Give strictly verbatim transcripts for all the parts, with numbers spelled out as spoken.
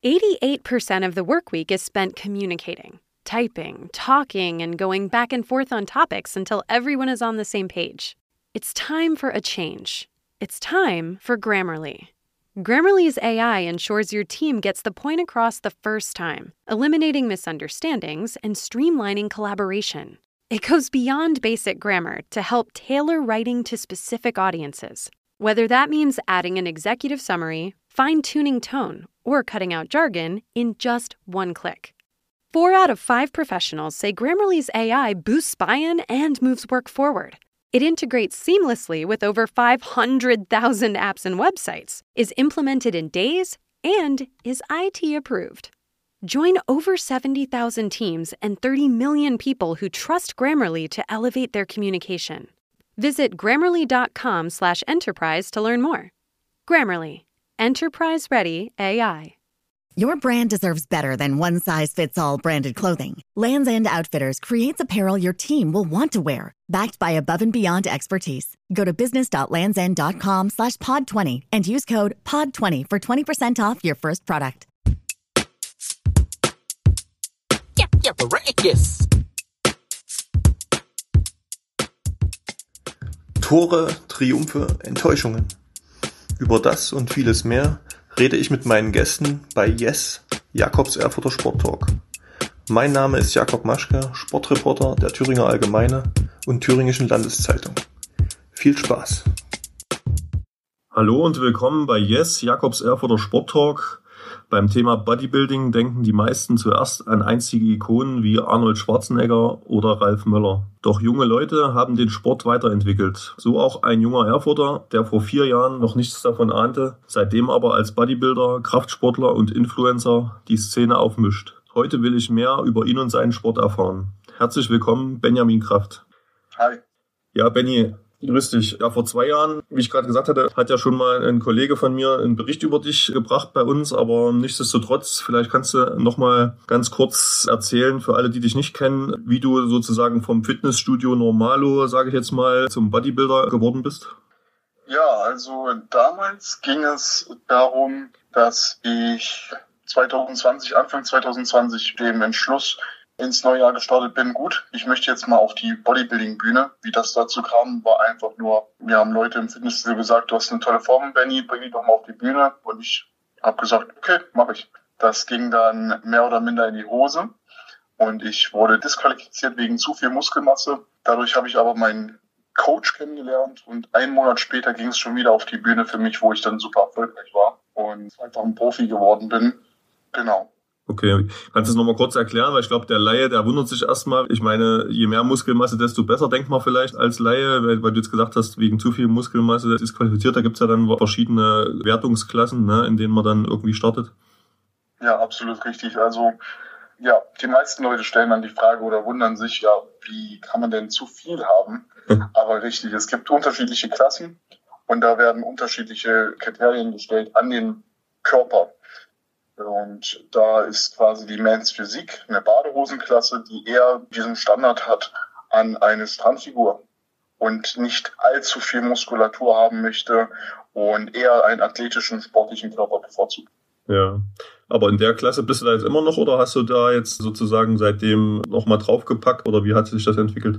eighty-eight percent of the work week is spent communicating, typing, talking, and going back and forth on topics until everyone is on the same page. It's time for a change. It's time for Grammarly. Grammarly's A I ensures your team gets the point across the first time, eliminating misunderstandings and streamlining collaboration. It goes beyond basic grammar to help tailor writing to specific audiences, whether that means adding an executive summary, fine-tuning tone, or cutting out jargon in just one click. Four out of five professionals say Grammarly's A I boosts buy-in and moves work forward. It integrates seamlessly with over five hundred thousand apps and websites, is implemented in days, and is I T approved. Join over seventy thousand teams and thirty million people who trust Grammarly to elevate their communication. Visit grammarly.com slash enterprise to learn more. Grammarly, enterprise-ready A I. Your brand deserves better than one-size-fits-all branded clothing. Lands' End Outfitters creates apparel your team will want to wear, backed by above-and-beyond expertise. Go to business.landsend.com slash pod 20 and use code pod twenty for twenty percent off your first product. Ja, ja, yes. Tore, Triumphe, Enttäuschungen. Über das und vieles mehr rede ich mit meinen Gästen bei Yes, Jakobs Erfurter Sporttalk. Mein Name ist Jakob Maschke, Sportreporter der Thüringer Allgemeine und Thüringischen Landeszeitung. Viel Spaß! Hallo und willkommen bei Yes, Jakobs Erfurter Sporttalk. Beim Thema Bodybuilding denken die meisten zuerst an einstige Ikonen wie Arnold Schwarzenegger oder Ralf Möller. Doch junge Leute haben den Sport weiterentwickelt. So auch ein junger Erfurter, der vor vier Jahren noch nichts davon ahnte, seitdem aber als Bodybuilder, Kraftsportler und Influencer die Szene aufmischt. Heute will ich mehr über ihn und seinen Sport erfahren. Herzlich willkommen, Benjamin Kraft. Hi. Ja, Benny, grüß dich. Ja, vor zwei Jahren, wie ich gerade gesagt hatte, hat ja schon mal ein Kollege von mir einen Bericht über dich gebracht bei uns, aber nichtsdestotrotz, vielleicht kannst du noch mal ganz kurz erzählen, für alle, die dich nicht kennen, wie du sozusagen vom Fitnessstudio Normalo, sage ich jetzt mal, zum Bodybuilder geworden bist. Ja, also damals ging es darum, dass ich zwanzig zwanzig, Anfang zwanzig zwanzig dem Entschluss ins neue Jahr gestartet bin. Gut, ich möchte jetzt mal auf die Bodybuilding-Bühne. Wie das dazu kam, war einfach nur, mir haben Leute im Fitnessstudio gesagt, du hast eine tolle Form, Benny, bring dich doch mal auf die Bühne. Und ich habe gesagt, okay, mache ich. Das ging dann mehr oder minder in die Hose und ich wurde disqualifiziert wegen zu viel Muskelmasse. Dadurch habe ich aber meinen Coach kennengelernt und einen Monat später ging es schon wieder auf die Bühne für mich, wo ich dann super erfolgreich war und einfach ein Profi geworden bin. Genau. Okay, kannst du es nochmal kurz erklären? Weil ich glaube, der Laie, der wundert sich erstmal. Ich meine, je mehr Muskelmasse, desto besser, denkt man vielleicht als Laie, weil, weil du jetzt gesagt hast, wegen zu viel Muskelmasse disqualifiziert. Da gibt's ja dann verschiedene Wertungsklassen, ne, in denen man dann irgendwie startet. Ja, absolut richtig. Also ja, die meisten Leute stellen dann die Frage oder wundern sich, ja, wie kann man denn zu viel haben? Aber richtig, es gibt unterschiedliche Klassen und da werden unterschiedliche Kriterien gestellt an den Körper. Und da ist quasi die Men's Physik, eine Badehosenklasse, die eher diesen Standard hat an eine Strandfigur und nicht allzu viel Muskulatur haben möchte und eher einen athletischen, sportlichen Körper bevorzugt. Ja, aber in der Klasse bist du da jetzt immer noch oder hast du da jetzt sozusagen seitdem nochmal draufgepackt oder wie hat sich das entwickelt?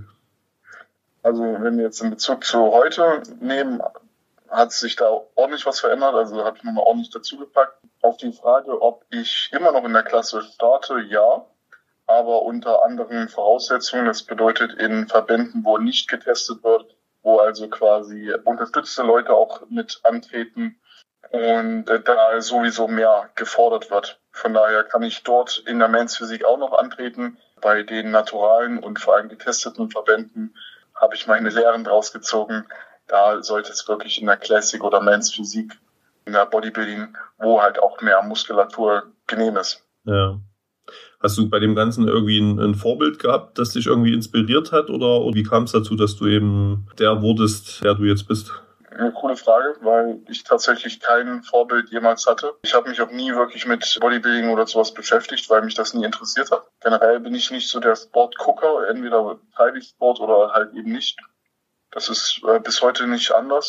Also wenn wir jetzt in Bezug zu heute nehmen, hat sich da ordentlich was verändert, also habe ich nochmal ordentlich dazugepackt. Auf die Frage, ob ich immer noch in der Klasse starte, ja, aber unter anderen Voraussetzungen. Das bedeutet in Verbänden, wo nicht getestet wird, wo also quasi unterstützte Leute auch mit antreten und da sowieso mehr gefordert wird. Von daher kann ich dort in der Men's Physik auch noch antreten. Bei den naturalen und vor allem getesteten Verbänden habe ich meine Lehren draus gezogen. Da sollte es wirklich in der Classic oder Men's Physik, in der Bodybuilding, wo halt auch mehr Muskulatur genehm ist. Ja. Hast du bei dem Ganzen irgendwie ein, ein Vorbild gehabt, das dich irgendwie inspiriert hat? Oder, oder wie kam es dazu, dass du eben der wurdest, der du jetzt bist? Eine coole Frage, weil ich tatsächlich kein Vorbild jemals hatte. Ich habe mich auch nie wirklich mit Bodybuilding oder sowas beschäftigt, weil mich das nie interessiert hat. Generell bin ich nicht so der Sportgucker, entweder treibe ich Sport oder halt eben nicht. Das ist äh, bis heute nicht anders.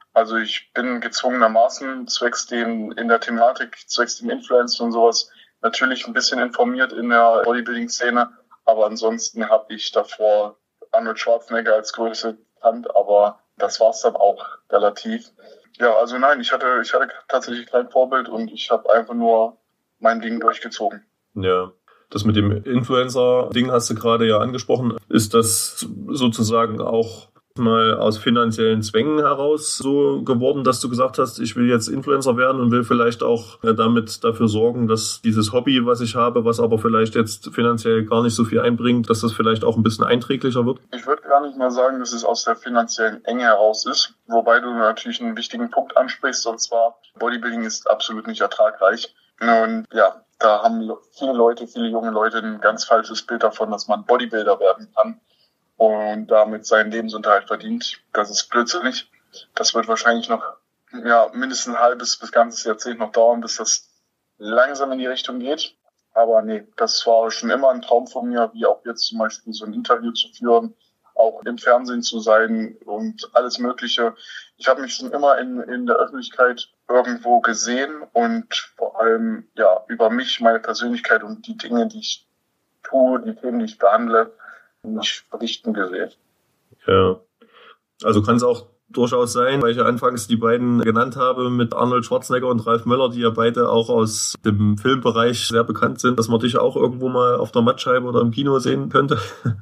Also ich bin gezwungenermaßen zwecks dem, in der Thematik, zwecks dem Influencer und sowas natürlich ein bisschen informiert in der Bodybuilding-Szene, aber ansonsten habe ich davor Arnold Schwarzenegger als Größe gekannt, aber das war's dann auch relativ. Ja, also nein, ich hatte, ich hatte tatsächlich kein Vorbild und ich habe einfach nur mein Ding durchgezogen. Ja. Das mit dem Influencer-Ding hast du gerade ja angesprochen. Ist das sozusagen auch mal aus finanziellen Zwängen heraus so geworden, dass du gesagt hast, ich will jetzt Influencer werden und will vielleicht auch damit dafür sorgen, dass dieses Hobby, was ich habe, was aber vielleicht jetzt finanziell gar nicht so viel einbringt, dass das vielleicht auch ein bisschen einträglicher wird? Ich würde gar nicht mal sagen, dass es aus der finanziellen Enge heraus ist, wobei du natürlich einen wichtigen Punkt ansprichst, und zwar Bodybuilding ist absolut nicht ertragreich. Und ja, da haben viele Leute, viele junge Leute ein ganz falsches Bild davon, dass man Bodybuilder werden kann und damit seinen Lebensunterhalt verdient. Das ist blödsinnig. Das wird wahrscheinlich noch ja mindestens ein halbes bis ganzes Jahrzehnt noch dauern, bis das langsam in die Richtung geht. Aber nee, das war schon immer ein Traum von mir, wie auch jetzt zum Beispiel so ein Interview zu führen, auch im Fernsehen zu sein und alles Mögliche. Ich habe mich schon immer in, in der Öffentlichkeit irgendwo gesehen und vor allem ja über mich, meine Persönlichkeit und die Dinge, die ich tue, die Themen, die ich behandle, mich berichten gesehen. Ja, also kann es auch durchaus sein, weil ich ja anfangs die beiden genannt habe mit Arnold Schwarzenegger und Ralf Möller, die ja beide auch aus dem Filmbereich sehr bekannt sind, dass man dich auch irgendwo mal auf der Mattscheibe oder im Kino sehen könnte.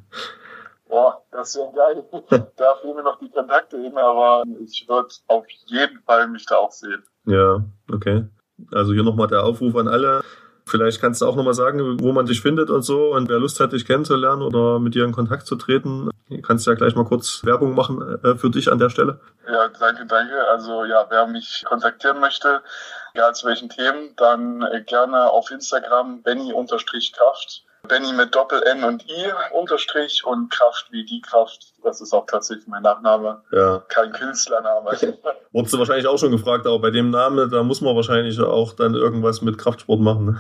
Boah, das wäre geil. Da fehlen mir noch die Kontakte hin, aber ich würde auf jeden Fall mich da auch sehen. Ja, okay. Also hier nochmal der Aufruf an alle. Vielleicht kannst du auch nochmal sagen, wo man dich findet und so und wer Lust hat, dich kennenzulernen oder mit dir in Kontakt zu treten. Kannst du ja gleich mal kurz Werbung machen äh, für dich an der Stelle. Ja, danke, danke. Also ja, wer mich kontaktieren möchte, egal zu welchen Themen, dann äh, gerne auf Instagram Benny-Kraft. Benny mit Doppel-N und I unterstrich und Kraft wie die Kraft. Das ist auch tatsächlich mein Nachname. Ja. Kein Künstlername. Wurdest du wahrscheinlich auch schon gefragt, aber bei dem Namen, da muss man wahrscheinlich auch dann irgendwas mit Kraftsport machen.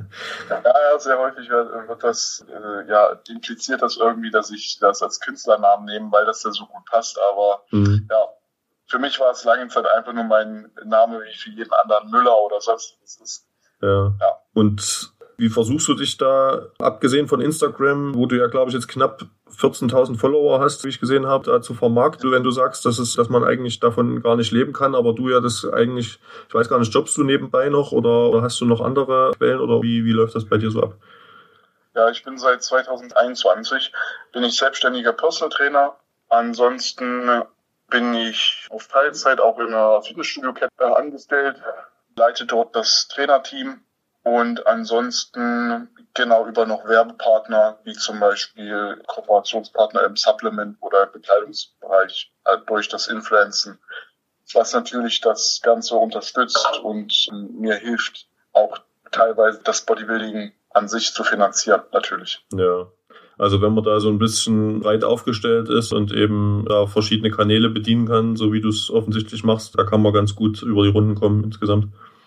Ja, ja, sehr häufig wird, wird das, äh, ja, impliziert das irgendwie, dass ich das als Künstlernamen nehme, weil das ja so gut passt. Aber mhm. ja, für mich war es lange Zeit einfach nur mein Name, wie für jeden anderen Müller oder sonst was ist. Ja. ja. Und wie versuchst du dich da, abgesehen von Instagram, wo du ja, glaube ich, jetzt knapp vierzehntausend Follower hast, wie ich gesehen habe, da zu vermarkten, wenn du sagst, dass es, dass man eigentlich davon gar nicht leben kann, aber du ja das eigentlich, ich weiß gar nicht, jobbst du nebenbei noch oder, oder hast du noch andere Quellen oder wie, wie läuft das bei dir so ab? Ja, ich bin seit zweitausendeinundzwanzig, bin ich selbstständiger Personal Trainer. Ansonsten bin ich auf Teilzeit auch in einer Fitnessstudio-Kette angestellt, leite dort das Trainerteam. Und ansonsten genau über noch Werbepartner, wie zum Beispiel Kooperationspartner im Supplement- oder im Bekleidungsbereich äh, durch das Influencen, was natürlich das Ganze unterstützt und äh, mir hilft, auch teilweise das Bodybuilding an sich zu finanzieren, natürlich. Ja, also wenn man da so ein bisschen breit aufgestellt ist und eben da verschiedene Kanäle bedienen kann, so wie du es offensichtlich machst, da kann man ganz gut über die Runden kommen insgesamt.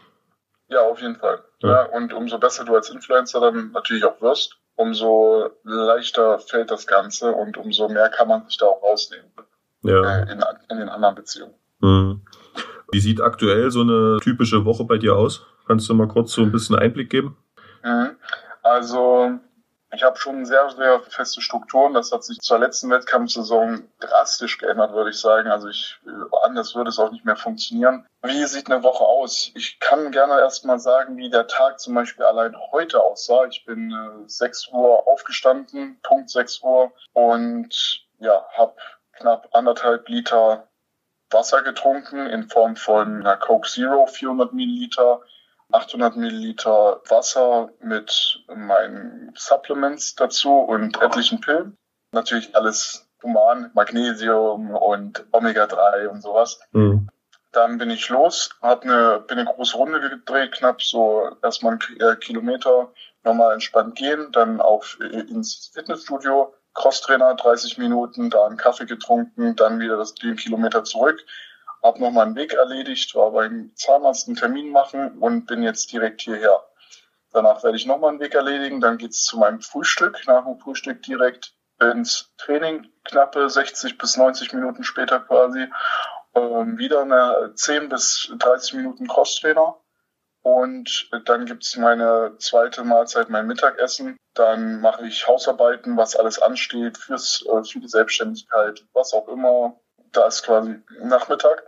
Ja, auf jeden Fall. Ja. Ja, und umso besser du als Influencer dann natürlich auch wirst, umso leichter fällt das Ganze und umso mehr kann man sich da auch rausnehmen. Ja. Äh, in, in den anderen Beziehungen. Hm. Wie sieht aktuell so eine typische Woche bei dir aus? Kannst du mal kurz so ein bisschen Einblick geben? Mhm. Also ich habe schon sehr, sehr feste Strukturen. Das hat sich zur letzten Wettkampfsaison drastisch geändert, würde ich sagen. Also ich, anders würde es auch nicht mehr funktionieren. Wie sieht eine Woche aus? Ich kann gerne erst mal sagen, wie der Tag zum Beispiel allein heute aussah. Ich bin äh, sechs Uhr aufgestanden, Punkt sechs Uhr und ja, habe knapp anderthalb Liter Wasser getrunken in Form von einer Coke Zero, vierhundert Milliliter. achthundert Milliliter Wasser mit meinen Supplements dazu und etlichen Pillen. Natürlich alles human, Magnesium und Omega drei und sowas. Mhm. Dann bin ich los, hab eine, bin eine große Runde gedreht, knapp so erstmal einen Kilometer normal entspannt gehen, dann auf ins Fitnessstudio, Crosstrainer, dreißig Minuten, da einen Kaffee getrunken, dann wieder das den Kilometer zurück. Hab noch mal einen Weg erledigt, war beim Zahnarzt einen Termin machen und bin jetzt direkt hierher. Danach werde ich noch mal einen Weg erledigen, dann geht's zu meinem Frühstück. Nach dem Frühstück direkt ins Training, knappe sechzig bis neunzig Minuten später quasi. ähm, wieder eine zehn bis dreißig Minuten Crosstrainer. Und dann gibt's meine zweite Mahlzeit, mein Mittagessen. Dann mache ich Hausarbeiten, was alles ansteht fürs, äh, für die Selbstständigkeit, was auch immer. Da ist quasi Nachmittag.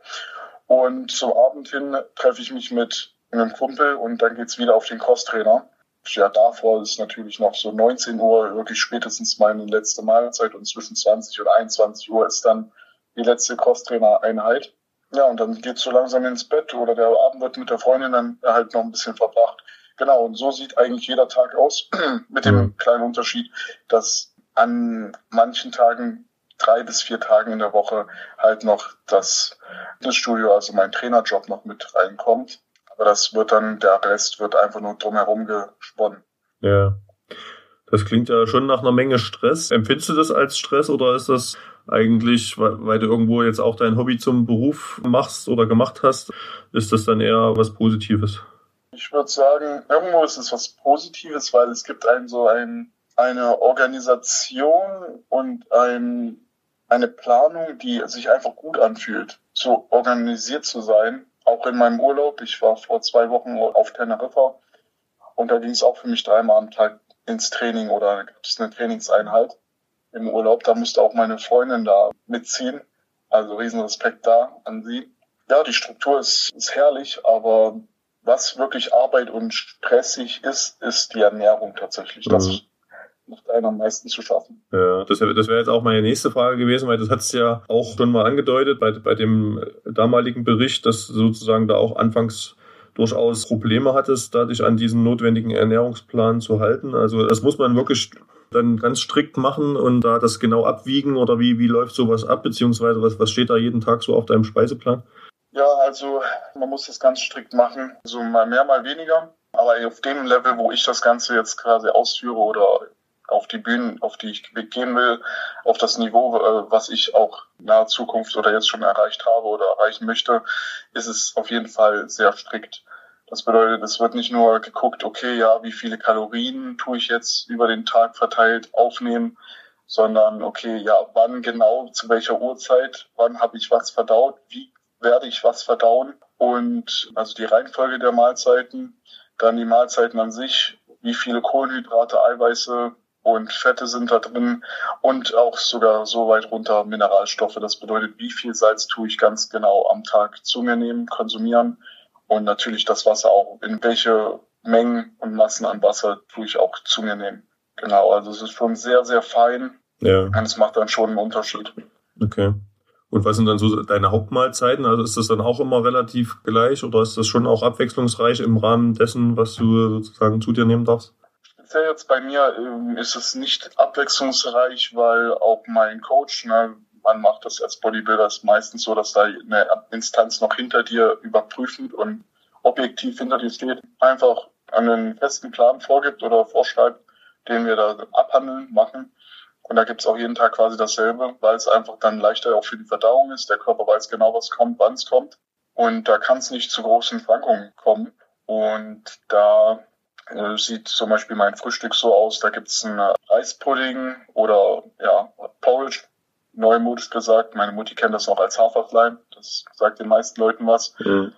Und zum Abend hin treffe ich mich mit einem Kumpel und dann geht's wieder auf den Crosstrainer. Ja, davor ist natürlich noch so neunzehn Uhr, wirklich spätestens meine letzte Mahlzeit und zwischen zwanzig und einundzwanzig Uhr ist dann die letzte Crosstrainer-Einheit. Ja, und dann geht's so langsam ins Bett oder der Abend wird mit der Freundin dann halt noch ein bisschen verbracht. Genau, und so sieht eigentlich jeder Tag aus, mit dem mhm. kleinen Unterschied, dass an manchen Tagen, drei bis vier Tagen in der Woche, halt noch das Fitnessstudio, also mein Trainerjob noch mit reinkommt. Aber das wird dann, der Rest wird einfach nur drumherum gesponnen. Ja, das klingt ja schon nach einer Menge Stress. Empfindest du das als Stress oder ist das eigentlich, weil du irgendwo jetzt auch dein Hobby zum Beruf machst oder gemacht hast, ist das dann eher was Positives? Ich würde sagen, irgendwo ist es was Positives, weil es gibt einen so ein, eine Organisation und ein, eine Planung, die sich einfach gut anfühlt, so organisiert zu sein. Auch in meinem Urlaub, ich war vor zwei Wochen auf Teneriffa und da ging es auch für mich dreimal am Tag ins Training oder gab es eine Trainingseinheit im Urlaub. Da musste auch meine Freundin da mitziehen, also riesen Respekt da an sie. Ja, die Struktur ist, ist herrlich, aber was wirklich Arbeit und stressig ist, ist die Ernährung tatsächlich. Das mhm. macht einen am meisten zu schaffen. Ja, das wäre das wär jetzt auch meine nächste Frage gewesen, weil das hat es ja auch schon mal angedeutet bei, bei dem damaligen Bericht, dass sozusagen da auch anfangs durchaus Probleme hattest, da dich an diesen notwendigen Ernährungsplan zu halten. Also das muss man wirklich dann ganz strikt machen und da das genau abwiegen oder wie, wie läuft sowas ab, beziehungsweise was, was steht da jeden Tag so auf deinem Speiseplan? Ja, also man muss das ganz strikt machen, so mal mehr, mal weniger. Aber auf dem Level, wo ich das Ganze jetzt quasi ausführe oder auf die Bühnen, auf die ich gehen will, auf das Niveau, was ich auch in naher Zukunft oder jetzt schon erreicht habe oder erreichen möchte, ist es auf jeden Fall sehr strikt. Das bedeutet, es wird nicht nur geguckt, okay, ja, wie viele Kalorien tue ich jetzt über den Tag verteilt aufnehmen, sondern okay, ja, wann genau, zu welcher Uhrzeit, wann habe ich was verdaut, wie werde ich was verdauen und also die Reihenfolge der Mahlzeiten, dann die Mahlzeiten an sich, wie viele Kohlenhydrate, Eiweiße und Fette sind da drin und auch sogar so weit runter Mineralstoffe. Das bedeutet, wie viel Salz tue ich ganz genau am Tag zu mir nehmen, konsumieren und natürlich das Wasser auch. In welche Mengen und Massen an Wasser tue ich auch zu mir nehmen. Genau, also es ist schon sehr, sehr fein. Ja. Und es macht dann schon einen Unterschied. Okay. Und was sind dann so deine Hauptmahlzeiten? Also ist das dann auch immer relativ gleich oder ist das schon auch abwechslungsreich im Rahmen dessen, was du sozusagen zu dir nehmen darfst? Speziell jetzt bei mir ähm, ist es nicht abwechslungsreich, weil auch mein Coach, ne, man macht das als Bodybuilder, ist meistens so, dass da eine Instanz noch hinter dir überprüfend und objektiv hinter dir steht, einfach einen festen Plan vorgibt oder vorschreibt, den wir da abhandeln, machen. Und da gibt's auch jeden Tag quasi dasselbe, weil es einfach dann leichter auch für die Verdauung ist. Der Körper weiß genau, was kommt, wann es kommt. Und da kann es nicht zu großen Schwankungen kommen. Und da äh, sieht zum Beispiel mein Frühstück so aus, da gibt's einen Reispudding oder ja Porridge, neumodisch gesagt. Meine Mutti kennt das noch als Haferflein. Das sagt den meisten Leuten was. Mhm.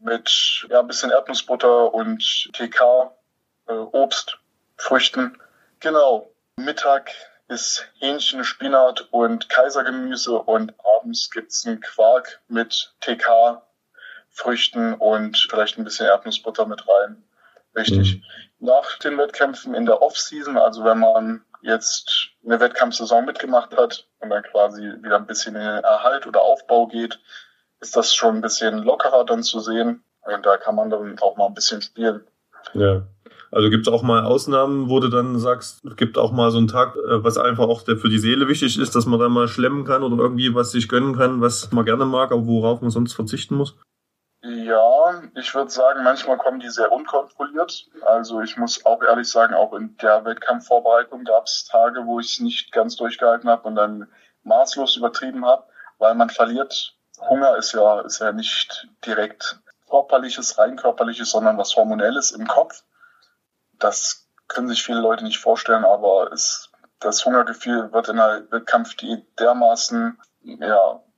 Mit ja ein bisschen Erdnussbutter und T K, äh, Obst, Früchten. Genau, Mittag ist Hähnchen, Spinat und Kaisergemüse und abends gibt's einen Quark mit T K, Früchten und vielleicht ein bisschen Erdnussbutter mit rein. Richtig. Mhm. Nach den Wettkämpfen in der Off-Season, also wenn man jetzt eine Wettkampfsaison mitgemacht hat und dann quasi wieder ein bisschen in den Erhalt oder Aufbau geht, ist das schon ein bisschen lockerer dann zu sehen und da kann man dann auch mal ein bisschen spielen. Ja. Also gibt es auch mal Ausnahmen, wo du dann sagst, es gibt auch mal so einen Tag, was einfach auch für die Seele wichtig ist, dass man da mal schlemmen kann oder irgendwie was sich gönnen kann, was man gerne mag, aber worauf man sonst verzichten muss? Ja, ich würde sagen, manchmal kommen die sehr unkontrolliert. Also ich muss auch ehrlich sagen, auch in der Wettkampfvorbereitung gab es Tage, wo ich es nicht ganz durchgehalten habe und dann maßlos übertrieben habe, weil man verliert. Hunger ist ja, ist ja nicht direkt körperliches, rein körperliches, sondern was Hormonelles im Kopf. Das können sich viele Leute nicht vorstellen, aber es, das Hungergefühl wird in der Wettkampfdiät dermaßen ja,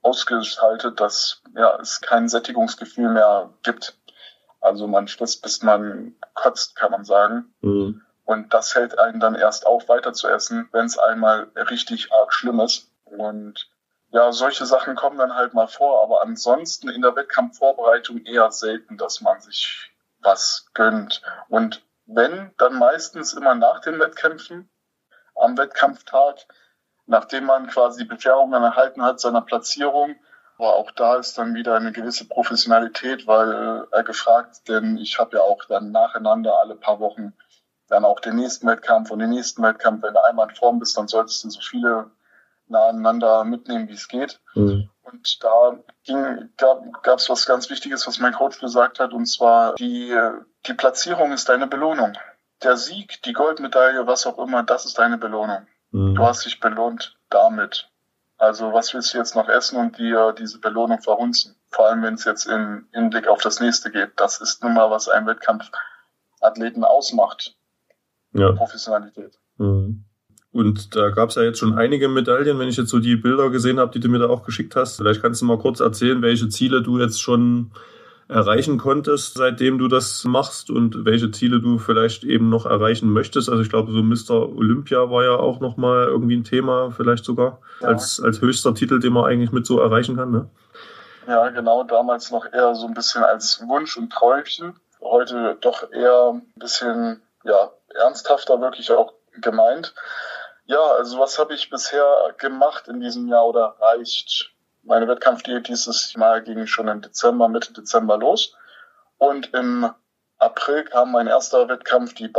ausgeschaltet, dass ja, es kein Sättigungsgefühl mehr gibt. Also man frisst, bis man kotzt, kann man sagen. Mhm. Und das hält einen dann erst auf, weiter zu essen, wenn es einmal richtig arg schlimm ist. Und ja, solche Sachen kommen dann halt mal vor. Aber ansonsten in der Wettkampfvorbereitung eher selten, dass man sich was gönnt. Und wenn, dann meistens immer nach den Wettkämpfen, am Wettkampftag, nachdem man quasi die Bescherungen erhalten hat, seiner Platzierung. Aber auch da ist dann wieder eine gewisse Professionalität, weil äh, gefragt, denn ich habe ja auch dann nacheinander alle paar Wochen dann auch den nächsten Wettkampf und den nächsten Wettkampf. Wenn du einmal in Form bist, dann solltest du so viele nacheinander mitnehmen, wie es geht. Mhm. Und da ging, gab es was ganz Wichtiges, was mein Coach gesagt hat, und zwar die, die Platzierung ist deine Belohnung. Der Sieg, die Goldmedaille, was auch immer, das ist deine Belohnung. Mhm. Du hast dich belohnt damit. Also was willst du jetzt noch essen und dir diese Belohnung verhunzen? Vor allem, wenn es jetzt in, in Blick auf das nächste geht. Das ist nun mal, was ein Wettkampfathleten ausmacht. Ja. Professionalität. Mhm. Und da gab es ja jetzt schon einige Medaillen, wenn ich jetzt so die Bilder gesehen habe, die du mir da auch geschickt hast. Vielleicht kannst du mal kurz erzählen, welche Ziele du jetzt schon erreichen konntest, seitdem du das machst, und welche Ziele du vielleicht eben noch erreichen möchtest. Also ich glaube, so Mister Olympia war ja auch nochmal irgendwie ein Thema, vielleicht sogar, ja. als, als höchster Titel, den man eigentlich mit so erreichen kann, ne? Ja, genau, damals noch eher so ein bisschen als Wunsch und Träumchen. Heute doch eher ein bisschen, ja, ernsthafter wirklich auch gemeint. Ja, also was habe ich bisher gemacht in diesem Jahr oder erreicht? Meine Wettkampfdiät dieses Mal ging schon im Dezember, Mitte Dezember los. Und im April kam mein erster Wettkampf, die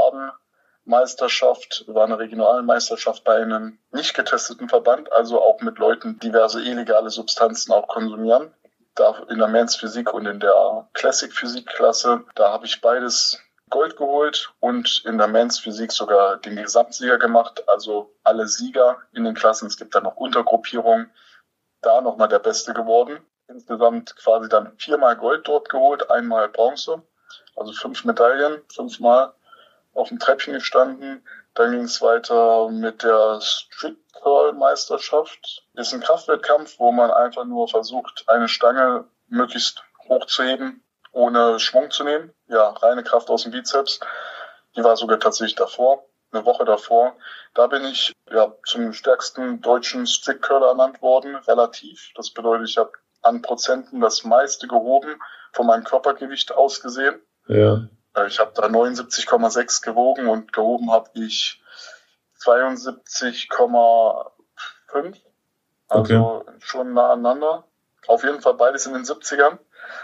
Baden-Baden-Meisterschaft. War eine Regionalmeisterschaft bei einem nicht getesteten Verband, also auch mit Leuten, die diverse illegale Substanzen auch konsumieren. Da in der Men's Physik und in der Classic Physik Klasse, da habe ich beides Gold geholt und in der Men's Physik sogar den Gesamtsieger gemacht, also alle Sieger in den Klassen. Es gibt dann noch Untergruppierungen. Da nochmal der Beste geworden. Insgesamt quasi dann viermal Gold dort geholt, einmal Bronze, also fünf Medaillen, fünfmal auf dem Treppchen gestanden. Dann ging es weiter mit der Strict Curl Meisterschaft. Ist ein Kraftwettkampf, wo man einfach nur versucht, eine Stange möglichst hoch zu heben, ohne Schwung zu nehmen. Ja, reine Kraft aus dem Bizeps. Die war sogar tatsächlich davor, eine Woche davor. Da bin ich ja zum stärksten deutschen Strict Curler ernannt worden, relativ. Das bedeutet, ich habe an Prozenten das meiste gehoben, von meinem Körpergewicht aus gesehen. Ja. Ich habe da neunundsiebzig Komma sechs gewogen und gehoben habe ich zweiundsiebzig Komma fünf. Also okay. Schon nah aneinander. Auf jeden Fall beides in den siebzigern.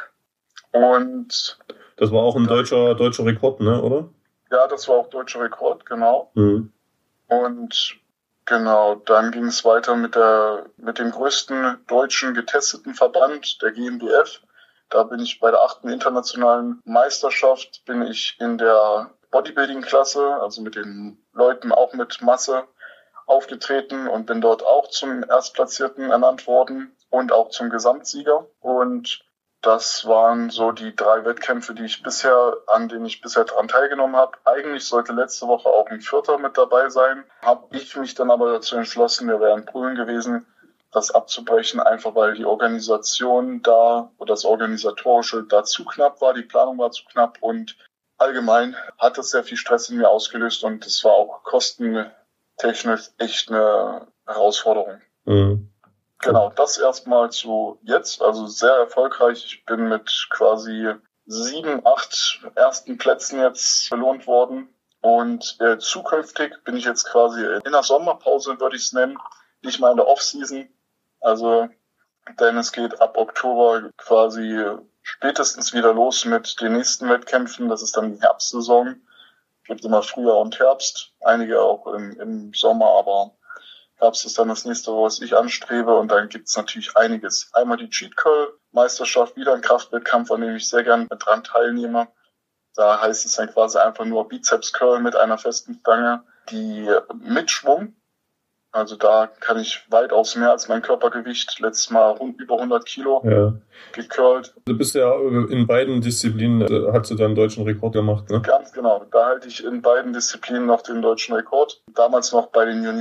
Und das war auch ein deutscher, deutscher Rekord, ne, oder? Ja, das war auch deutscher Rekord, genau. Mhm. Und genau, dann ging es weiter mit der mit dem größten deutschen getesteten Verband, der G M B F. Da bin ich bei der achten internationalen Meisterschaft, bin ich in der Bodybuilding-Klasse, also mit den Leuten auch mit Masse aufgetreten und bin dort auch zum Erstplatzierten ernannt worden und auch zum Gesamtsieger. Und das waren so die drei Wettkämpfe, die ich bisher, an denen ich bisher daran teilgenommen habe. Eigentlich sollte letzte Woche auch ein Vierter mit dabei sein. Habe ich mich dann aber dazu entschlossen, wir wären in Polen gewesen, das abzubrechen, einfach weil die Organisation da oder das Organisatorische da zu knapp war, die Planung war zu knapp und allgemein hat es sehr viel Stress in mir ausgelöst und es war auch kostentechnisch echt eine Herausforderung. Mhm. Genau, das erstmal zu jetzt, also sehr erfolgreich. Ich bin mit quasi sieben, acht ersten Plätzen jetzt belohnt worden und äh, zukünftig bin ich jetzt quasi in der Sommerpause, würde ich es nennen, nicht mal in der Off-Season. Also, denn es geht ab Oktober quasi spätestens wieder los mit den nächsten Wettkämpfen. Das ist dann die Herbstsaison. Es gibt immer Frühjahr und Herbst, einige auch im, im Sommer, aber Herbst ist dann das nächste, was ich anstrebe. Und dann gibt es natürlich einiges. Einmal die Cheat Curl Meisterschaft, wieder ein Kraftwettkampf, an dem ich sehr gerne mit dran teilnehme. Da heißt es dann quasi einfach nur Bizeps Curl mit einer festen Stange, die mit Schwung. Also da kann ich weitaus mehr als mein Körpergewicht. Letztes Mal über hundert Kilo ja. gecurlt. Du bist ja in beiden Disziplinen, hast du dann deutschen Rekord gemacht, ne? Ganz genau. Da halte ich in beiden Disziplinen noch den deutschen Rekord. Damals noch bei den Junioren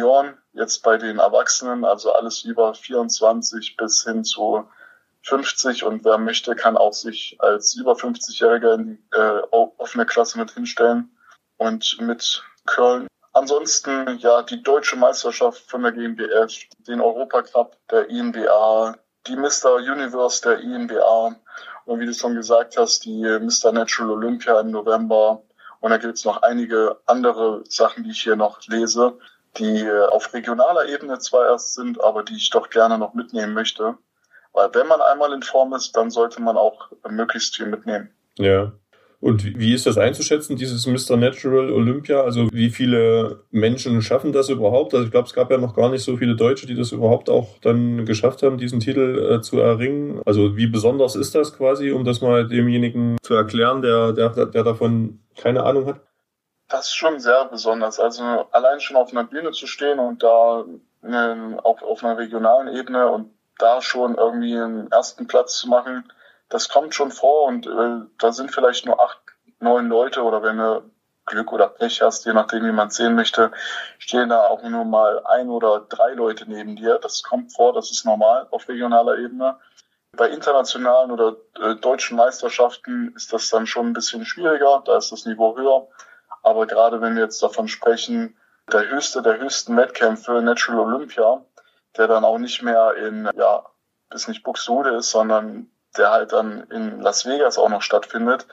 jetzt bei den Erwachsenen, also alles über vierundzwanzig bis hin zu fünfzig, und wer möchte, kann auch sich als über fünfzigjähriger in die äh, offene Klasse mit hinstellen und mit curlen. Ansonsten, ja, die deutsche Meisterschaft von der G m B F, den Europacup der I N B A, die Mister Universe der I N B A und wie du schon gesagt hast, die Mister Natural Olympia im November. Und da gibt es noch einige andere Sachen, die ich hier noch lese, die auf regionaler Ebene zwar erst sind, aber die ich doch gerne noch mitnehmen möchte. Weil wenn man einmal in Form ist, dann sollte man auch möglichst viel mitnehmen. Ja. Und wie ist das einzuschätzen, dieses Mister Natural Olympia? Also wie viele Menschen schaffen das überhaupt? Also ich glaube, es gab ja noch gar nicht so viele Deutsche, die das überhaupt auch dann geschafft haben, diesen Titel äh, zu erringen. Also wie besonders ist das quasi, um das mal demjenigen zu erklären, der, der, der davon keine Ahnung hat? Das ist schon sehr besonders. Also allein schon auf einer Bühne zu stehen und da äh, auf, auf einer regionalen Ebene und da schon irgendwie einen ersten Platz zu machen, das kommt schon vor, und äh, da sind vielleicht nur acht, neun Leute, oder wenn du Glück oder Pech hast, je nachdem, wie man es sehen möchte, stehen da auch nur mal ein oder drei Leute neben dir. Das kommt vor, das ist normal auf regionaler Ebene. Bei internationalen oder äh, deutschen Meisterschaften ist das dann schon ein bisschen schwieriger, da ist das Niveau höher. Aber gerade wenn wir jetzt davon sprechen, der höchste der höchsten Wettkämpfe, Natural Olympia, der dann auch nicht mehr in, ja, bis nicht Buxtehude ist, sondern der halt dann in Las Vegas auch noch stattfindet,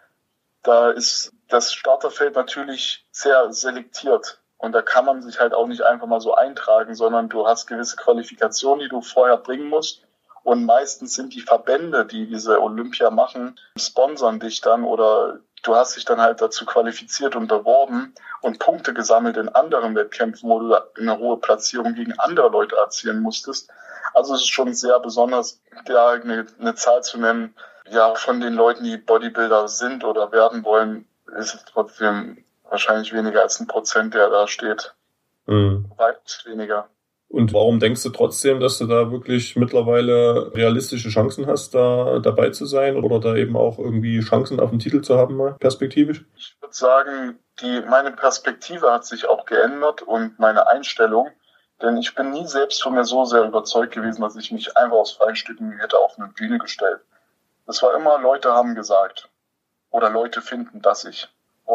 da ist das Starterfeld natürlich sehr selektiert. Und da kann man sich halt auch nicht einfach mal so eintragen, sondern du hast gewisse Qualifikationen, die du vorher bringen musst. Und meistens sind die Verbände, die diese Olympia machen, sponsern dich dann, oder du hast dich dann halt dazu qualifiziert und beworben und Punkte gesammelt in anderen Wettkämpfen, wo du eine hohe Platzierung gegen andere Leute erzielen musstest. Also es ist schon sehr besonders, da eine, eine Zahl zu nennen. Ja, von den Leuten, die Bodybuilder sind oder werden wollen, ist es trotzdem wahrscheinlich weniger als ein Prozent, der da steht. Mhm. Weit weniger. Und warum denkst du trotzdem, dass du da wirklich mittlerweile realistische Chancen hast, da dabei zu sein oder da eben auch irgendwie Chancen auf den Titel zu haben, mal perspektivisch? Ich würde sagen, die, meine Perspektive hat sich auch geändert und meine Einstellung. Denn ich bin nie selbst von mir so sehr überzeugt gewesen, dass ich mich einfach aus freien Stücken hätte auf eine Bühne gestellt. Das war immer, Leute haben gesagt. Oder Leute finden, dass ich.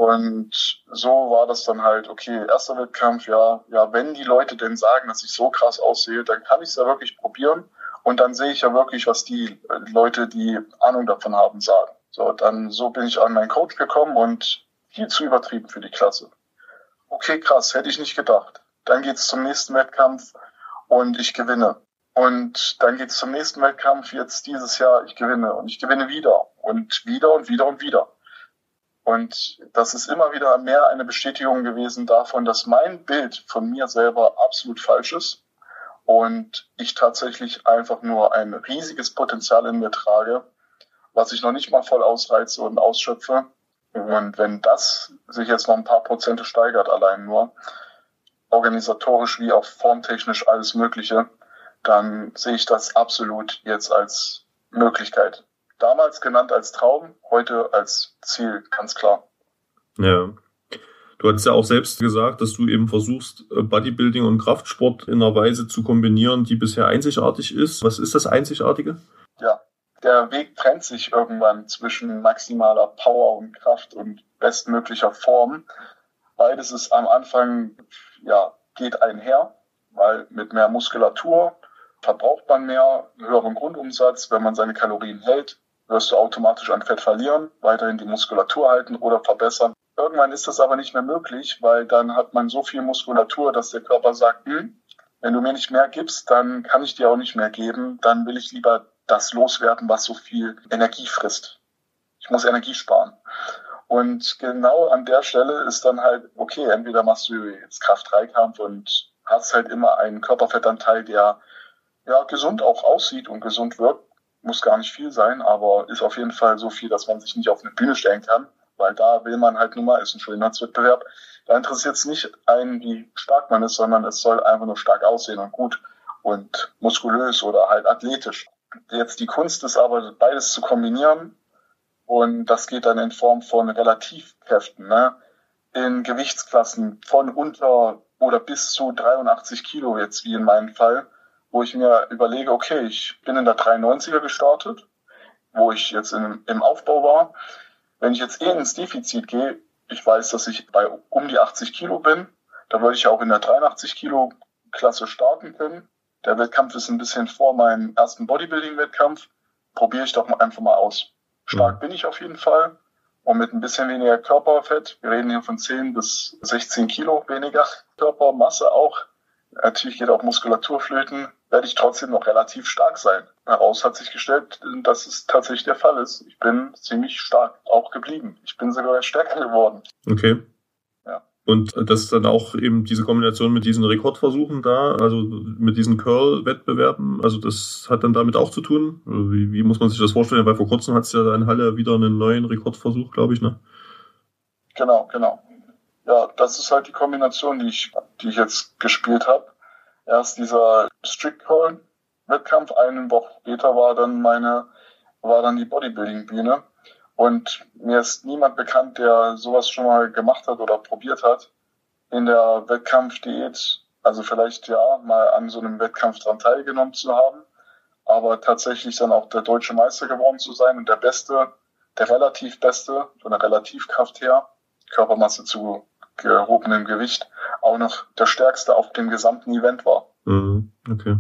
Und so war das dann halt, okay, erster Wettkampf, ja, ja, wenn die Leute denn sagen, dass ich so krass aussehe, dann kann ich es ja wirklich probieren. Und dann sehe ich ja wirklich, was die Leute, die Ahnung davon haben, sagen. So, dann, so bin ich an meinen Coach gekommen und viel zu übertrieben für die Klasse. Okay, krass, hätte ich nicht gedacht. Dann geht's zum nächsten Wettkampf und ich gewinne. Und dann geht's zum nächsten Wettkampf, jetzt dieses Jahr, ich gewinne. Und ich gewinne wieder und wieder und wieder und wieder. Und das ist immer wieder mehr eine Bestätigung gewesen davon, dass mein Bild von mir selber absolut falsch ist und ich tatsächlich einfach nur ein riesiges Potenzial in mir trage, was ich noch nicht mal voll ausreize und ausschöpfe. Und wenn das sich jetzt noch ein paar Prozente steigert, allein nur, organisatorisch wie auch formtechnisch alles Mögliche, dann sehe ich das absolut jetzt als Möglichkeit. Damals genannt als Traum, heute als Ziel, ganz klar. Ja. Du hast ja auch selbst gesagt, dass du eben versuchst, Bodybuilding und Kraftsport in einer Weise zu kombinieren, die bisher einzigartig ist. Was ist das Einzigartige? Ja, der Weg trennt sich irgendwann zwischen maximaler Power und Kraft und bestmöglicher Form. Beides ist am Anfang, ja, geht einher, weil mit mehr Muskulatur verbraucht man mehr, höheren Grundumsatz. Wenn man seine Kalorien hält, wirst du automatisch an Fett verlieren, weiterhin die Muskulatur halten oder verbessern. Irgendwann ist das aber nicht mehr möglich, weil dann hat man so viel Muskulatur, dass der Körper sagt, hm, wenn du mir nicht mehr gibst, dann kann ich dir auch nicht mehr geben. Dann will ich lieber das loswerden, was so viel Energie frisst. Ich muss Energie sparen. Und genau an der Stelle ist dann halt, okay, entweder machst du jetzt Kraft-Dreikampf und hast halt immer einen Körperfettanteil, der ja gesund auch aussieht und gesund wirkt. Muss gar nicht viel sein, aber ist auf jeden Fall so viel, dass man sich nicht auf eine Bühne stellen kann, weil da will man halt nun mal, ist ein Schönheitswettbewerb. Da interessiert es nicht einen, wie stark man ist, sondern es soll einfach nur stark aussehen und gut und muskulös oder halt athletisch. Jetzt die Kunst ist aber, beides zu kombinieren. Und das geht dann in Form von Relativkräften, ne? in Gewichtsklassen von unter oder bis zu dreiundachtzig Kilo jetzt, wie in meinem Fall, wo ich mir überlege, okay, ich bin in der dreiundneunziger gestartet, wo ich jetzt in, im Aufbau war. Wenn ich jetzt eh ins Defizit gehe, ich weiß, dass ich bei um die achtzig Kilo bin, da würde ich auch in der dreiundachtzig Kilo Klasse starten können. Der Wettkampf ist ein bisschen vor meinem ersten Bodybuilding-Wettkampf. Probiere ich doch mal einfach mal aus. Stark mhm. bin ich auf jeden Fall. Und mit ein bisschen weniger Körperfett, wir reden hier von zehn bis sechzehn Kilo weniger Körpermasse auch, natürlich geht auch Muskulatur flöten, werde ich trotzdem noch relativ stark sein. Heraus hat sich gestellt, dass es tatsächlich der Fall ist. Ich bin ziemlich stark auch geblieben. Ich bin sogar stärker geworden. Okay. Ja. Und das ist dann auch eben diese Kombination mit diesen Rekordversuchen da, also mit diesen Curl-Wettbewerben, also das hat dann damit auch zu tun? Wie, wie muss man sich das vorstellen? Weil vor kurzem hat es ja in Halle wieder einen neuen Rekordversuch, glaube ich, ne? Genau, genau. Ja, das ist halt die Kombination, die ich, die ich jetzt gespielt habe. Erst dieser Strict Curl Wettkampf, eine Woche später war dann meine, war dann die Bodybuilding-Bühne. Und mir ist niemand bekannt, der sowas schon mal gemacht hat oder probiert hat in der Wettkampfdiät. Also vielleicht ja, mal an so einem Wettkampf dran teilgenommen zu haben, aber tatsächlich dann auch der deutsche Meister geworden zu sein und der Beste, der relativ Beste von der Relativkraft her, Körpermasse zu gehobenem Gewicht, auch noch der Stärkste auf dem gesamten Event war. Mhm, okay.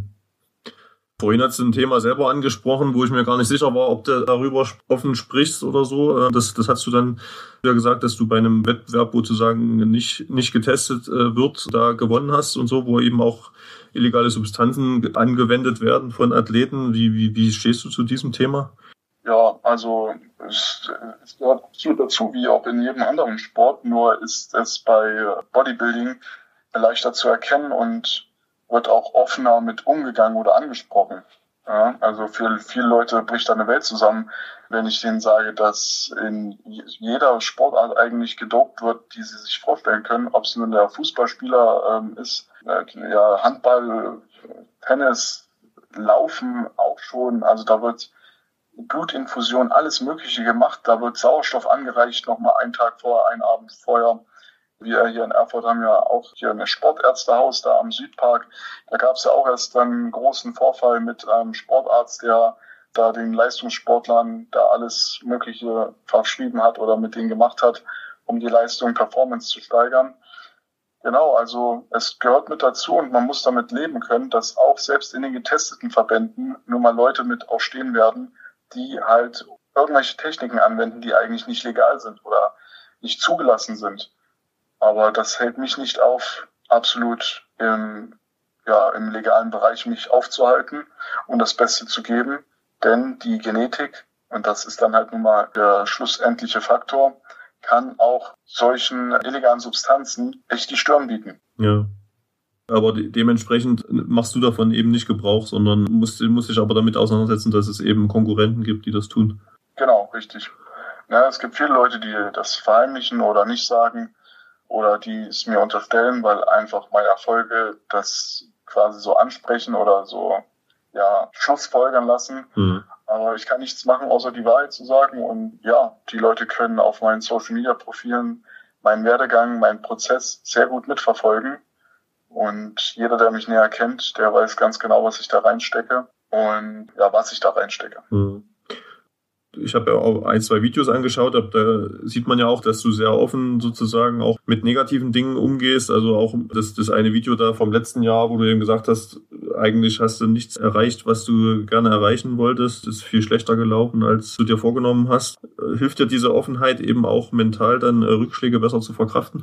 Vorhin hast du ein Thema selber angesprochen, wo ich mir gar nicht sicher war, ob du darüber offen sprichst oder so. Das, das hast du dann ja gesagt, dass du bei einem Wettbewerb, wo sozusagen nicht, nicht getestet wird, da gewonnen hast und so, wo eben auch illegale Substanzen angewendet werden von Athleten. Wie, wie, wie stehst du zu diesem Thema? Ja, also es, es gehört dazu, wie auch in jedem anderen Sport, nur ist es bei Bodybuilding leichter zu erkennen und wird auch offener mit umgegangen oder angesprochen. Ja, also für viele Leute bricht da eine Welt zusammen, wenn ich denen sage, dass in jeder Sportart eigentlich gedopt wird, die sie sich vorstellen können, ob es nun der Fußballspieler ähm, ist, äh, ja, Handball, Tennis, Laufen auch schon. Also da wird Blutinfusion, alles Mögliche gemacht. Da wird Sauerstoff angereicht, nochmal einen Tag vorher, einen Abend vorher. Wir hier in Erfurt haben ja auch hier ein Sportärztehaus da am Südpark. Da gab es ja auch erst einen großen Vorfall mit einem Sportarzt, der da den Leistungssportlern da alles Mögliche verschrieben hat oder mit denen gemacht hat, um die Leistung, Performance zu steigern. Genau, also es gehört mit dazu und man muss damit leben können, dass auch selbst in den getesteten Verbänden nur mal Leute mit auch stehen werden, die halt irgendwelche Techniken anwenden, die eigentlich nicht legal sind oder nicht zugelassen sind. Aber das hält mich nicht auf, absolut im, ja, im legalen Bereich mich aufzuhalten und das Beste zu geben. Denn die Genetik, und das ist dann halt nun mal der schlussendliche Faktor, kann auch solchen illegalen Substanzen echt die Stirn bieten. Ja. Aber de- dementsprechend machst du davon eben nicht Gebrauch, sondern musst, musst dich aber damit auseinandersetzen, dass es eben Konkurrenten gibt, die das tun. Genau, richtig. Ja, es gibt viele Leute, die das verheimlichen oder nicht sagen oder die es mir unterstellen, weil einfach meine Erfolge das quasi so ansprechen oder so ja schlussfolgern lassen. Mhm. Aber ich kann nichts machen, außer die Wahrheit zu sagen. Und ja, die Leute können auf meinen Social-Media-Profilen meinen Werdegang, meinen Prozess sehr gut mitverfolgen. Und jeder, der mich näher kennt, der weiß ganz genau, was ich da reinstecke und ja, was ich da reinstecke. Mhm. Ich habe ja auch ein, zwei Videos angeschaut, da sieht man ja auch, dass du sehr offen sozusagen auch mit negativen Dingen umgehst. Also auch das, das eine Video da vom letzten Jahr, wo du eben gesagt hast, eigentlich hast du nichts erreicht, was du gerne erreichen wolltest. Das ist viel schlechter gelaufen, als du dir vorgenommen hast. Hilft dir diese Offenheit eben auch mental dann Rückschläge besser zu verkraften?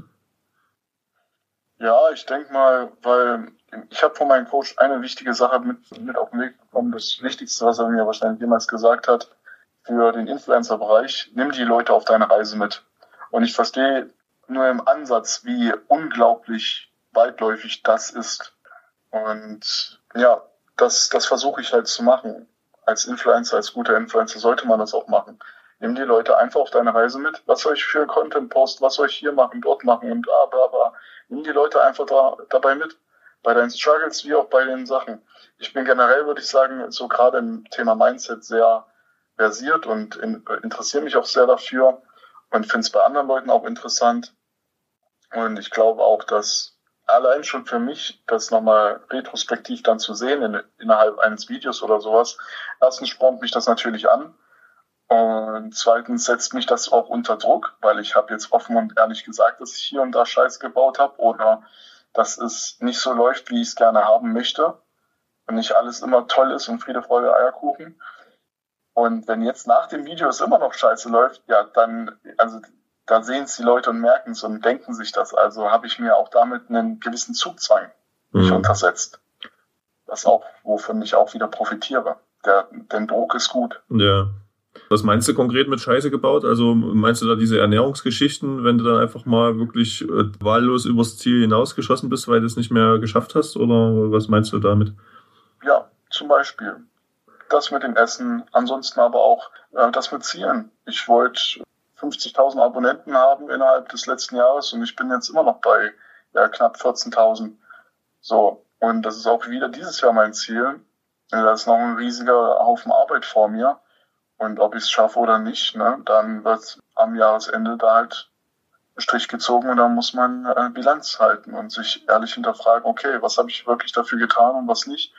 Ja, ich denke mal, weil ich habe von meinem Coach eine wichtige Sache mit, mit auf den Weg bekommen. Das Wichtigste, was er mir wahrscheinlich jemals gesagt hat, für den Influencer-Bereich, nimm die Leute auf deine Reise mit. Und ich verstehe nur im Ansatz, wie unglaublich weitläufig das ist. Und ja, das, das versuche ich halt zu machen. Als Influencer, als guter Influencer sollte man das auch machen. Nimm die Leute einfach auf deine Reise mit. Was soll ich für Content posten? Was soll ich hier machen, dort machen und bla bla bla. Nimm die Leute einfach da, dabei mit. Bei deinen Struggles wie auch bei den Sachen. Ich bin generell, würde ich sagen, so gerade im Thema Mindset sehr versiert und in, interessiere mich auch sehr dafür und finde es bei anderen Leuten auch interessant. Und ich glaube auch, dass allein schon für mich, das nochmal retrospektiv dann zu sehen in, innerhalb eines Videos oder sowas, erstens spornt mich das natürlich an und zweitens setzt mich das auch unter Druck, weil ich habe jetzt offen und ehrlich gesagt, dass ich hier und da Scheiße gebaut habe oder dass es nicht so läuft, wie ich es gerne haben möchte und nicht alles immer toll ist und Friede, Freude, Eierkuchen. Und wenn jetzt nach dem Video es immer noch scheiße läuft, ja, dann, also da sehen es die Leute und merken es und denken sich das. Also habe ich mir auch damit einen gewissen Zugzwang mich mhm. untersetzt. Das auch, wovon ich auch wieder profitiere. Der, denn Druck ist gut. Ja. Was meinst du konkret mit Scheiße gebaut? Also meinst du da diese Ernährungsgeschichten, wenn du dann einfach mal wirklich äh, wahllos übers Ziel hinausgeschossen bist, weil du es nicht mehr geschafft hast? Oder was meinst du damit? Ja, zum Beispiel das mit dem Essen. Ansonsten aber auch äh, das mit Zielen. Ich wollte fünfzigtausend Abonnenten haben innerhalb des letzten Jahres und ich bin jetzt immer noch bei ja, knapp vierzehntausend. So, und das ist auch wieder dieses Jahr mein Ziel. Da ist noch ein riesiger Haufen Arbeit vor mir. Und ob ich es schaffe oder nicht, ne, dann wird am Jahresende da halt ein Strich gezogen und dann muss man äh, Bilanz halten und sich ehrlich hinterfragen, okay, was habe ich wirklich dafür getan und was nicht.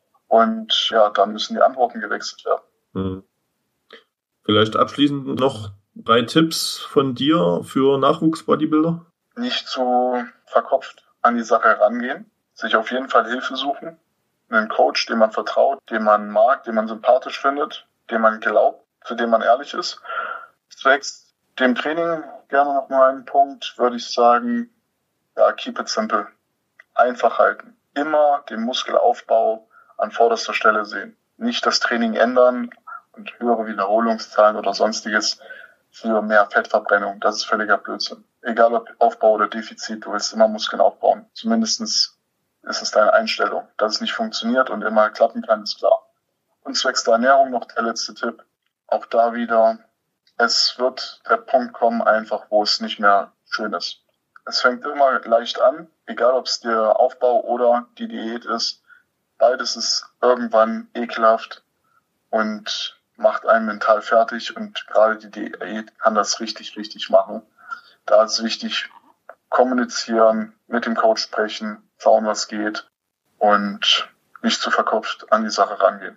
Und ja, dann müssen die Antworten gewechselt werden. Hm. Vielleicht abschließend noch drei Tipps von dir für Nachwuchs-Bodybuilder? Nicht so verkopft an die Sache rangehen, sich auf jeden Fall Hilfe suchen, einen Coach, dem man vertraut, den man mag, den man sympathisch findet, dem man glaubt, zu dem man ehrlich ist. Zwecks dem Training gerne nochmal einen Punkt, würde ich sagen, ja, keep it simple. Einfach halten. Immer den Muskelaufbau an vorderster Stelle sehen. Nicht das Training ändern und höhere Wiederholungszahlen oder sonstiges für mehr Fettverbrennung. Das ist völliger Blödsinn. Egal ob Aufbau oder Defizit, du willst immer Muskeln aufbauen. Zumindestens ist es deine Einstellung. Dass es nicht funktioniert und immer klappen kann, ist klar. Und zwecks der Ernährung noch der letzte Tipp. Auch da wieder, es wird der Punkt kommen, einfach, wo es nicht mehr schön ist. Es fängt immer leicht an, egal ob es der Aufbau oder die Diät ist. Beides ist irgendwann ekelhaft und macht einen mental fertig. Und gerade die Diät kann das richtig, richtig machen. Da ist es wichtig, kommunizieren, mit dem Coach sprechen, schauen, was geht und nicht zu verkopft an die Sache rangehen.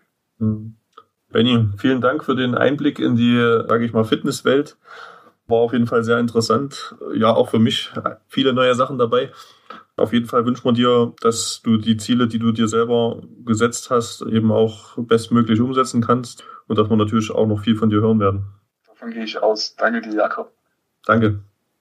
Benni, vielen Dank für den Einblick in die, sage ich mal, Fitnesswelt. War auf jeden Fall sehr interessant. Ja, auch für mich viele neue Sachen dabei. Auf jeden Fall wünschen wir dir, dass du die Ziele, die du dir selber gesetzt hast, eben auch bestmöglich umsetzen kannst und dass wir natürlich auch noch viel von dir hören werden. Davon gehe ich aus. Danke dir, Jakob. Danke.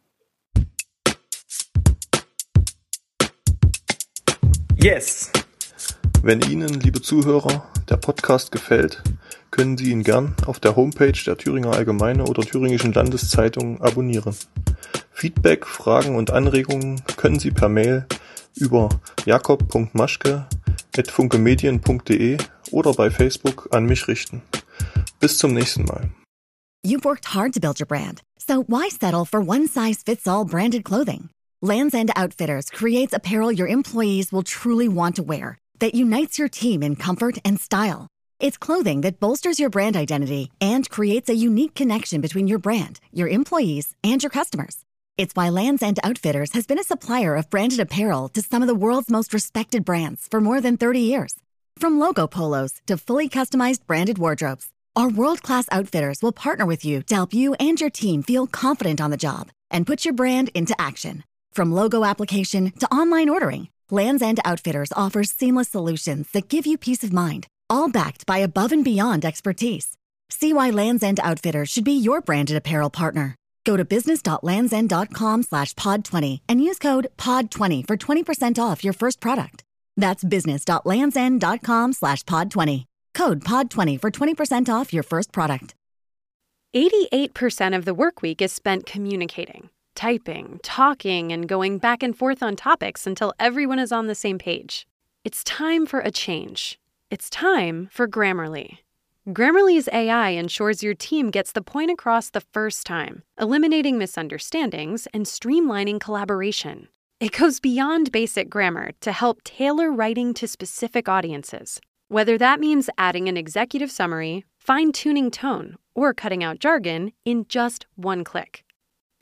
Yes! Wenn Ihnen, liebe Zuhörer, der Podcast gefällt, können Sie ihn gern auf der Homepage der Thüringer Allgemeine oder Thüringischen Landeszeitung abonnieren. Feedback, Fragen und Anregungen können Sie per Mail über jakob punkt maschke at funkemedien punkt de oder bei Facebook an mich richten. Bis zum nächsten Mal. You've worked hard to build your brand, so why settle for one-size-fits-all branded clothing? Land's End Outfitters creates apparel your employees will truly want to wear, that unites your team in comfort and style. It's clothing that bolsters your brand identity and creates a unique connection between your brand, your employees, and your customers. It's why Land's End Outfitters has been a supplier of branded apparel to some of the world's most respected brands for more than thirty years. From logo polos to fully customized branded wardrobes, our world-class outfitters will partner with you to help you and your team feel confident on the job and put your brand into action. From logo application to online ordering, Land's End Outfitters offers seamless solutions that give you peace of mind, all backed by above and beyond expertise. See why Land's End Outfitters should be your branded apparel partner. Go to business.landsend.com slash pod 20 and use code pod twenty for twenty percent off your first product. That's business.landsend.com slash pod 20. Code pod twenty for twenty percent off your first product. eighty-eight percent of the work week is spent communicating, typing, talking, and going back and forth on topics until everyone is on the same page. It's time for a change. It's time for Grammarly. Grammarly's A I ensures your team gets the point across the first time, eliminating misunderstandings and streamlining collaboration. It goes beyond basic grammar to help tailor writing to specific audiences. Whether that means adding an executive summary, fine-tuning tone, or cutting out jargon in just one click.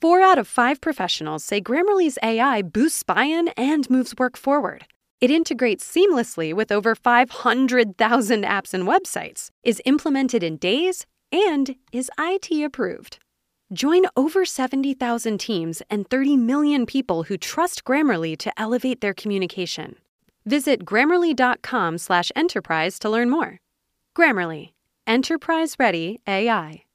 Four out of five professionals say Grammarly's A I boosts buy-in and moves work forward. It integrates seamlessly with over five hundred thousand apps and websites, is implemented in days, and is I T approved. Join over seventy thousand teams and thirty million people who trust Grammarly to elevate their communication. Visit grammarly.com slash enterprise to learn more. Grammarly, enterprise-ready A I.